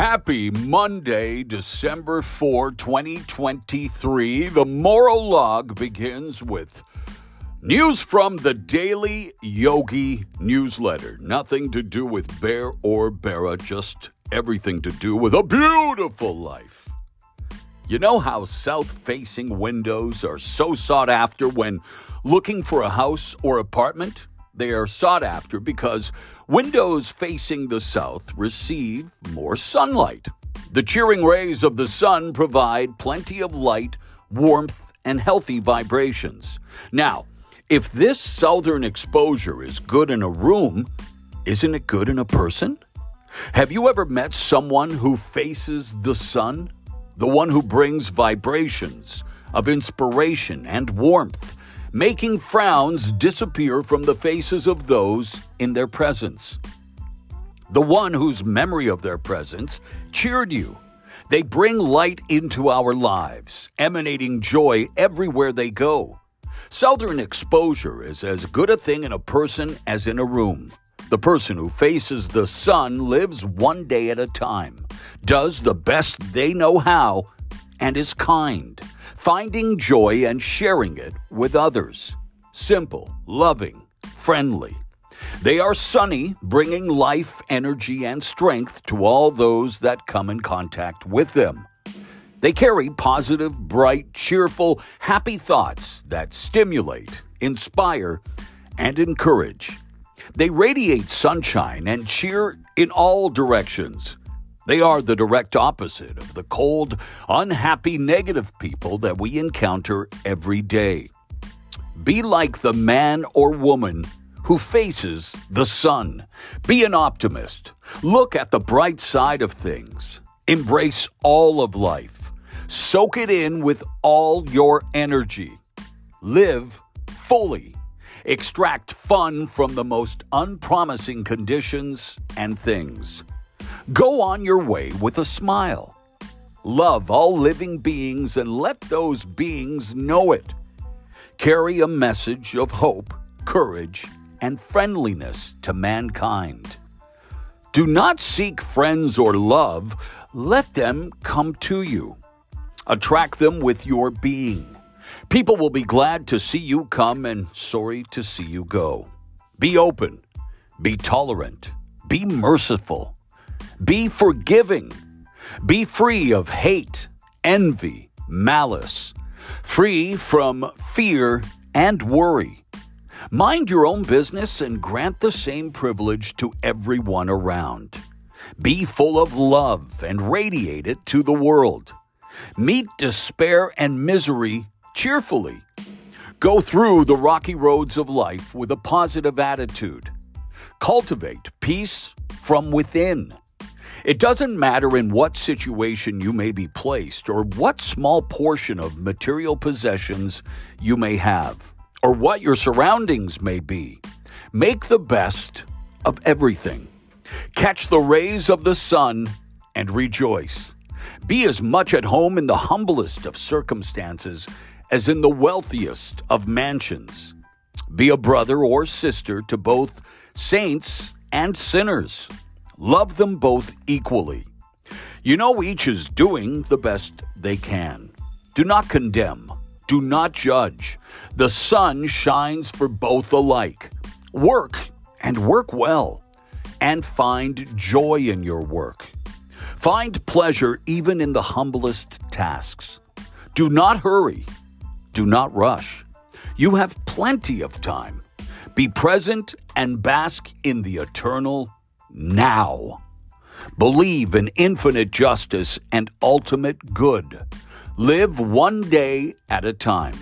Happy Monday, December 4, 2023. The Moral Log begins with news from the Daily Yogi newsletter. Nothing to do with Bear or Bera, just everything to do with a beautiful life. You know how south-facing windows are so sought after when looking for a house or apartment? They are sought after because windows facing the south receive more sunlight. The cheering rays of the sun provide plenty of light, warmth, and healthy vibrations. Now, if this southern exposure is good in a room, isn't it good in a person? Have you ever met someone who faces the sun? The one who brings vibrations of inspiration and warmth, making frowns disappear from the faces of those in their presence. The one whose memory of their presence cheered you. They bring light into our lives, emanating joy everywhere they go. Southern exposure is as good a thing in a person as in a room. The person who faces the sun lives one day at a time, does the best they know how, and is kind, finding joy and sharing it with others. Simple, loving, friendly. They are sunny, bringing life, energy, and strength to all those that come in contact with them. They carry positive, bright, cheerful, happy thoughts that stimulate, inspire, and encourage. They radiate sunshine and cheer in all directions. They are the direct opposite of the cold, unhappy, negative people that we encounter every day. Be like the man or woman who faces the sun. Be an optimist. Look at the bright side of things. Embrace all of life. Soak it in with all your energy. Live fully. Extract fun from the most unpromising conditions and things. Go on your way with a smile. Love all living beings and let those beings know it. Carry a message of hope, courage, and friendliness to mankind. Do not seek friends or love. Let them come to you. Attract them with your being. People will be glad to see you come and sorry to see you go. Be open. Be tolerant. Be merciful. Be forgiving. Be free of hate, envy, malice. Free from fear and worry. Mind your own business and grant the same privilege to everyone around. Be full of love and radiate it to the world. Meet despair and misery cheerfully. Go through the rocky roads of life with a positive attitude. Cultivate peace from within. It doesn't matter in what situation you may be placed or what small portion of material possessions you may have or what your surroundings may be. Make the best of everything. Catch the rays of the sun and rejoice. Be as much at home in the humblest of circumstances as in the wealthiest of mansions. Be a brother or sister to both saints and sinners. Love them both equally. You know each is doing the best they can. Do not condemn. Do not judge. The sun shines for both alike. Work, and work well, and find joy in your work. Find pleasure even in the humblest tasks. Do not hurry. Do not rush. You have plenty of time. Be present and bask in the eternal now. Believe in infinite justice and ultimate good. Live one day at a time.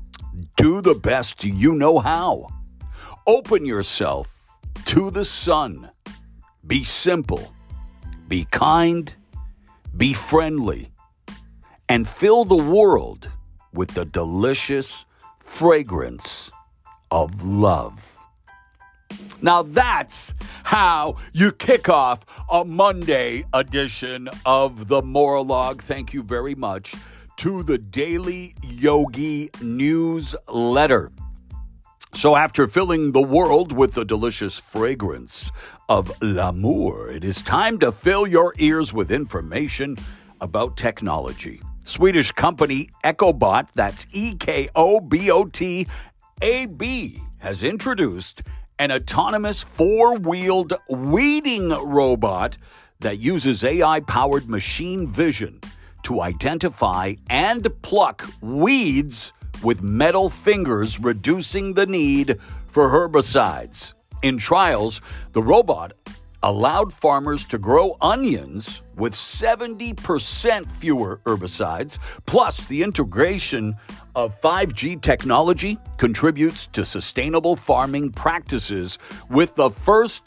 Do the best you know how. Open yourself to the sun. Be simple. Be kind. Be friendly. And fill the world with the delicious fragrance of love. Now that's how you kick off a Monday edition of the Moral Log. Thank you very much to the Daily Yogi newsletter. So after filling the world with the delicious fragrance of l'amour, it is time to fill your ears with information about technology. Swedish company Ekobot, that's EKOBOT-AB, has introduced an autonomous four-wheeled weeding robot that uses AI-powered machine vision to identify and pluck weeds with metal fingers, reducing the need for herbicides. In trials, the robot allowed farmers to grow onions with 70% fewer herbicides, plus the integration of 5G technology contributes to sustainable farming practices, with the first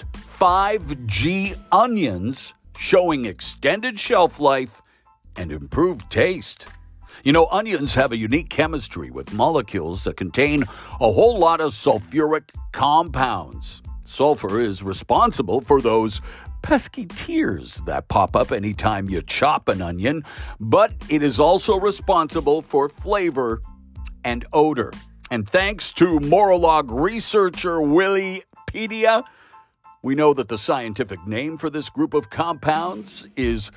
5G onions showing extended shelf life and improved taste. You know, onions have a unique chemistry with molecules that contain a whole lot of sulfuric compounds. Sulfur is responsible for those pesky tears that pop up anytime you chop an onion, but it is also responsible for flavor and odor. And thanks to Morolog researcher Wikipedia, we know that the scientific name for this group of compounds is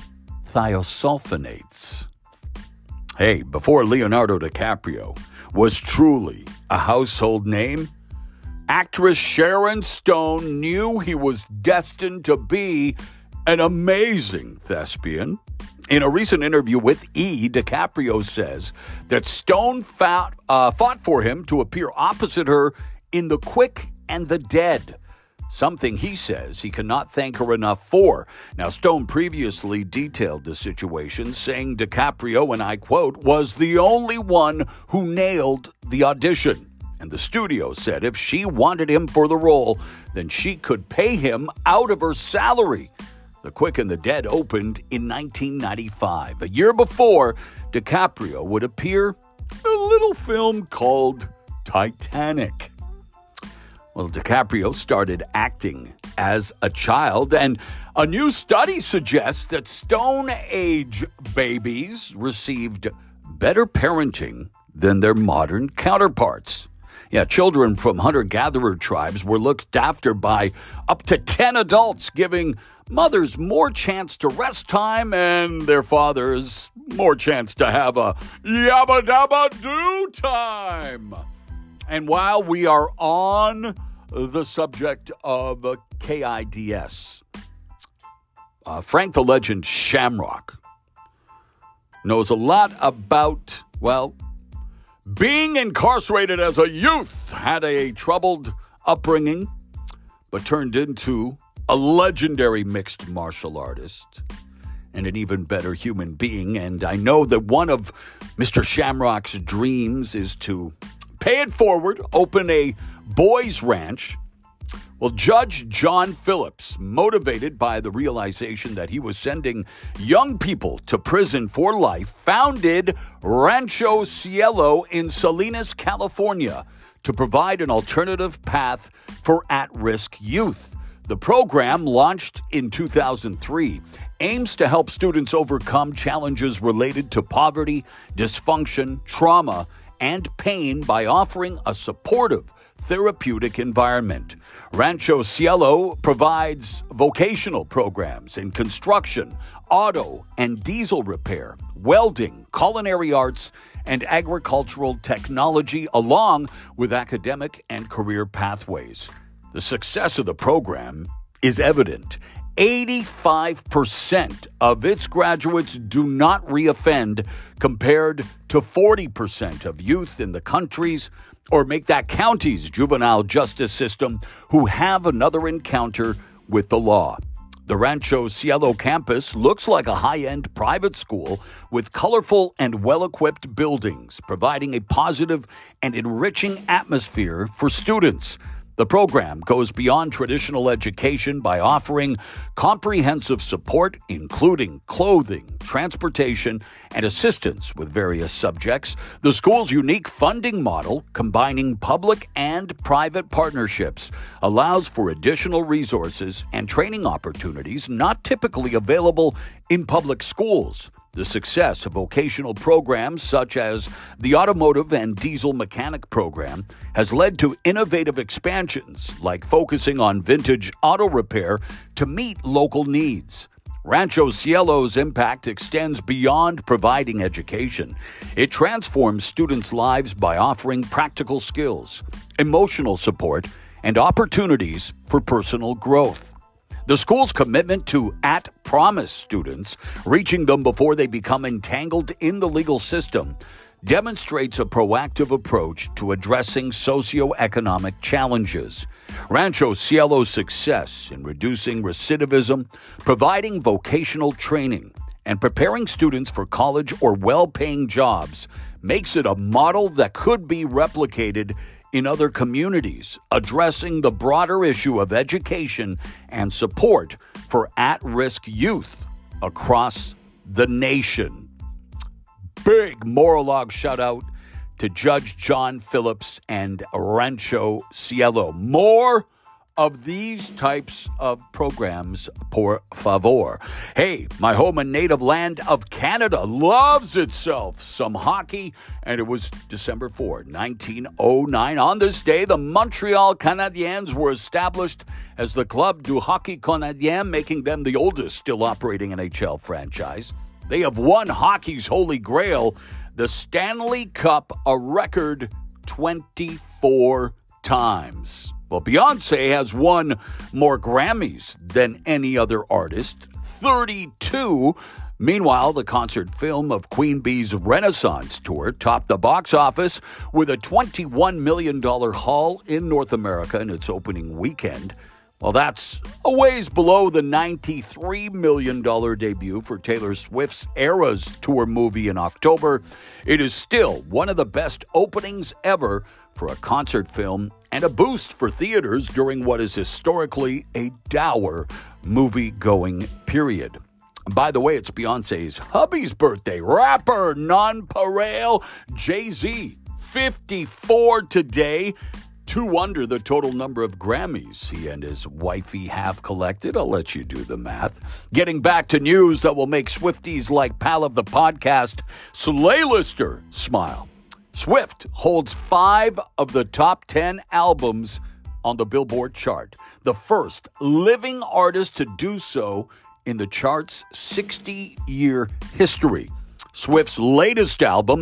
thiosulfonates. Hey, before Leonardo DiCaprio was truly a household name, actress Sharon Stone knew he was destined to be an amazing thespian. In a recent interview with E!, DiCaprio says that Stone fought for him to appear opposite her in The Quick and the Dead, something he says he cannot thank her enough for. Now, Stone previously detailed the situation, saying DiCaprio, and I quote, was the only one who nailed the audition. And the studio said if she wanted him for the role, then she could pay him out of her salary. The Quick and the Dead opened in 1995. A year before, DiCaprio would appear in a little film called Titanic. Well, DiCaprio started acting as a child, and a new study suggests that Stone Age babies received better parenting than their modern counterparts. Yeah, children from hunter-gatherer tribes were looked after by up to 10 adults, giving mothers more chance to rest time and their fathers more chance to have a yabba-dabba-do time. And while we are on the subject of KIDS, Frank the Legend Shamrock knows a lot about, well, being incarcerated as a youth, had a troubled upbringing, but turned into a legendary mixed martial artist and an even better human being. And I know that one of Mr. Shamrock's dreams is to pay it forward, open a boys' ranch. Well, Judge John Phillips, motivated by the realization that he was sending young people to prison for life, founded Rancho Cielo in Salinas, California, to provide an alternative path for at-risk youth. The program, launched in 2003, aims to help students overcome challenges related to poverty, dysfunction, trauma, and pain by offering a supportive, therapeutic environment. Rancho Cielo provides vocational programs in construction, auto and diesel repair, welding, culinary arts, and agricultural technology, along with academic and career pathways. The success of the program is evident. 85% of its graduates do not reoffend, compared to 40% of youth in the country's, or make that county's, juvenile justice system who have another encounter with the law. The Rancho Cielo campus looks like a high-end private school with colorful and well-equipped buildings, providing a positive and enriching atmosphere for students. The program goes beyond traditional education by offering comprehensive support, including clothing, transportation, and assistance with various subjects. The school's unique funding model, combining public and private partnerships, allows for additional resources and training opportunities not typically available in public schools. The success of vocational programs such as the Automotive and Diesel Mechanic program has led to innovative expansions like focusing on vintage auto repair to meet local needs. Rancho Cielo's impact extends beyond providing education. It transforms students' lives by offering practical skills, emotional support, and opportunities for personal growth. The school's commitment to at-promise students, reaching them before they become entangled in the legal system, demonstrates a proactive approach to addressing socioeconomic challenges. Rancho Cielo's success in reducing recidivism, providing vocational training, and preparing students for college or well-paying jobs makes it a model that could be replicated in other communities, addressing the broader issue of education and support for at-risk youth across the nation. Big Morolog shout out to Judge John Phillips and Rancho Cielo. More of these types of programs, por favor. Hey, my home and native land of Canada loves itself some hockey, and it was December 4, 1909. On this day, the Montreal Canadiens were established as the Club du Hockey Canadien, making them the oldest still operating NHL franchise. They have won hockey's holy grail, the Stanley Cup, a record 24 times. Well, Beyoncé has won more Grammys than any other artist, 32. Meanwhile, the concert film of Queen Bee's Renaissance tour topped the box office with a $21 million haul in North America in its opening weekend. Well, that's a ways below the $93 million debut for Taylor Swift's Eras Tour movie in October. It is still one of the best openings ever for a concert film and a boost for theaters during what is historically a dour movie-going period. By the way, it's Beyoncé's hubby's birthday. Rapper Nonpareil Jay-Z, 54 today. 2 under the total number of Grammys he and his wifey have collected. I'll let you do the math. Getting back to news that will make Swifties like pal of the podcast, Slay Lister, smile. Swift holds 5 of the top 10 albums on the Billboard chart, the first living artist to do so in the chart's 60-year history. Swift's latest album,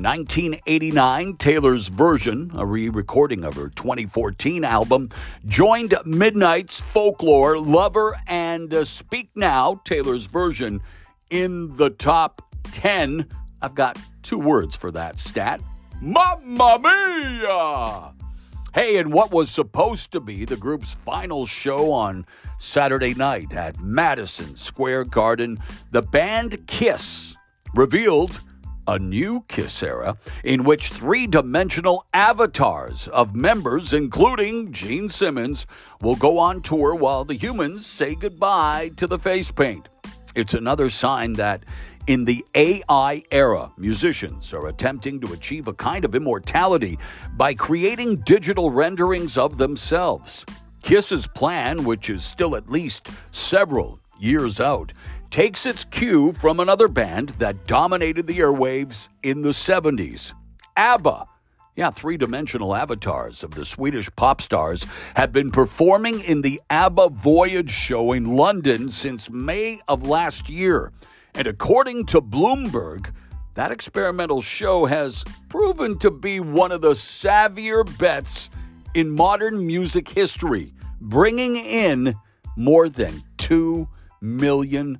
1989, Taylor's Version, a re-recording of her 2014 album, joined Midnight's Folklore, Lover, and Speak Now, Taylor's Version, in the top 10. I've got 2 words for that stat. Mamma mia! Hey, and what was supposed to be the group's final show on Saturday night at Madison Square Garden, the band Kiss revealed a new Kiss era in which 3-dimensional avatars of members, including Gene Simmons, will go on tour while the humans say goodbye to the face paint. It's another sign that in the AI era, musicians are attempting to achieve a kind of immortality by creating digital renderings of themselves. Kiss's plan, which is still at least several years out, takes its cue from another band that dominated the airwaves in the 70s. ABBA. 3-dimensional avatars of the Swedish pop stars have been performing in the ABBA Voyage show in London since May of last year. And according to Bloomberg, that experimental show has proven to be one of the savvier bets in modern music history, bringing in more than $2 million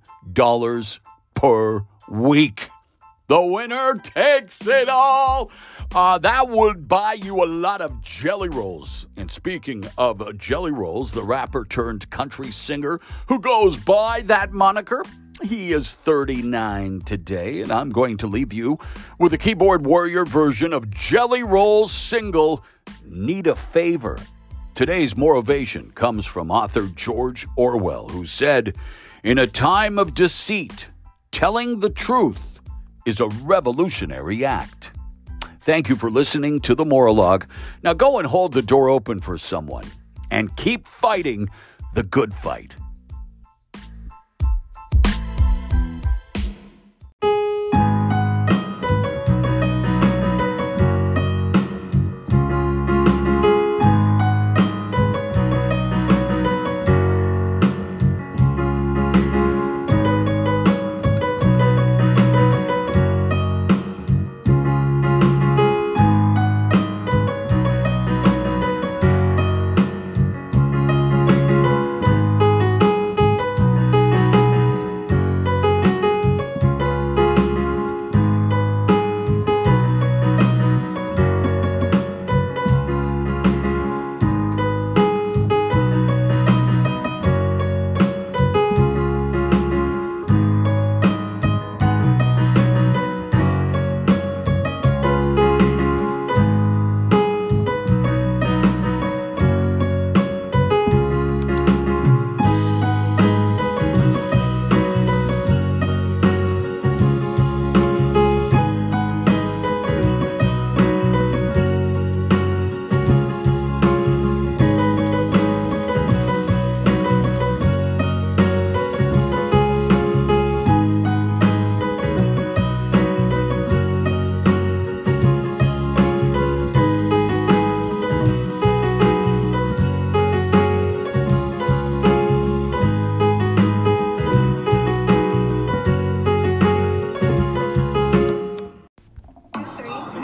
per week. The winner takes it all. That would buy you a lot of jelly rolls. And speaking of jelly rolls, the rapper turned country singer who goes by that moniker, he is 39 today, and I'm going to leave you with a keyboard warrior version of Jelly Roll's single, Need a Favor. Today's motivation comes from author George Orwell, who said, "In a time of deceit, telling the truth is a revolutionary act." Thank you for listening to the Morolog. Now go and hold the door open for someone and keep fighting the good fight.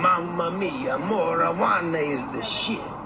Mamma mia, marijuana is the shit.